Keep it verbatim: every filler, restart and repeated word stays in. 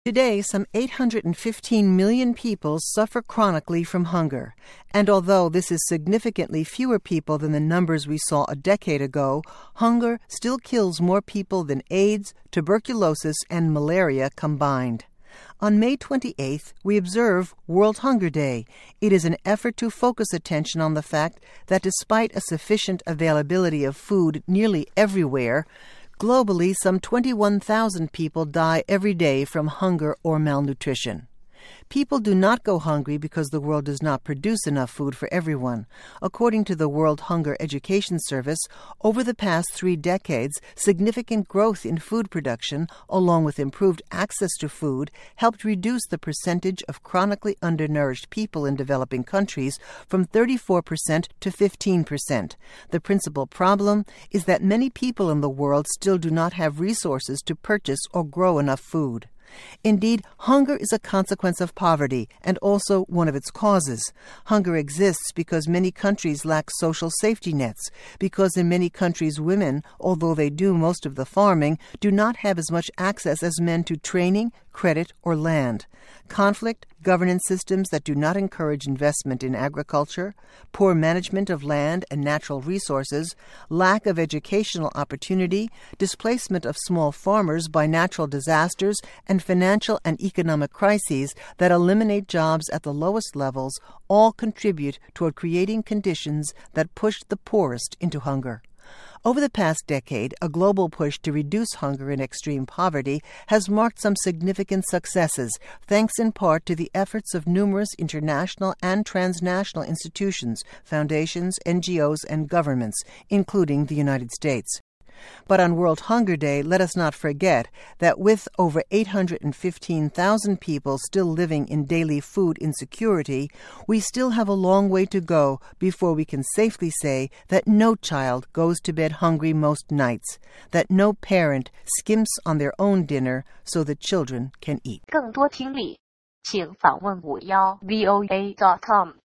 Today, some eight hundred fifteen million people suffer chronically from hunger, and although this is significantly fewer people than the numbers we saw a decade ago, hunger still kills more people than AIDS, tuberculosis, and malaria combined. On May twenty-eighth, we observe World Hunger Day. It is an effort to focus attention on the fact that despite a sufficient availability of food nearly everywhere, globally, some twenty-one thousand people die every day from hunger or malnutrition. People do not go hungry because the world does not produce enough food for everyone. According to the World Hunger Education Service, over the past three decades, significant growth in food production, along with improved access to food, helped reduce the percentage of chronically undernourished people in developing countries from thirty-four percent to fifteen percent. The principal problem is that many people in the world still do not have resources to purchase or grow enough food. Indeed, hunger is a consequence of poverty and also one of its causes. Hunger exists because many countries lack social safety nets, because in many countries women, although they do most of the farming, do not have as much access as men to training, credit, or land. Conflict, governance systems that do not encourage investment in agriculture, poor management of land and natural resources, lack of educational opportunity, displacement of small farmers by natural disasters, and financial and economic crises that eliminate jobs at the lowest levels all contribute toward creating conditions that push the poorest into hunger. Over the past decade, a global push to reduce hunger and extreme poverty has marked some significant successes, thanks in part to the efforts of numerous international and transnational institutions, foundations, N G Os, and governments, including the United States. But on World Hunger Day, let us not forget that with over eight hundred fifteen thousand people still living in daily food insecurity, we still have a long way to go before we can safely say that no child goes to bed hungry most nights, that no parent skimps on their own dinner so the children can eat. 更多听力，请访问五幺 V O A dot com。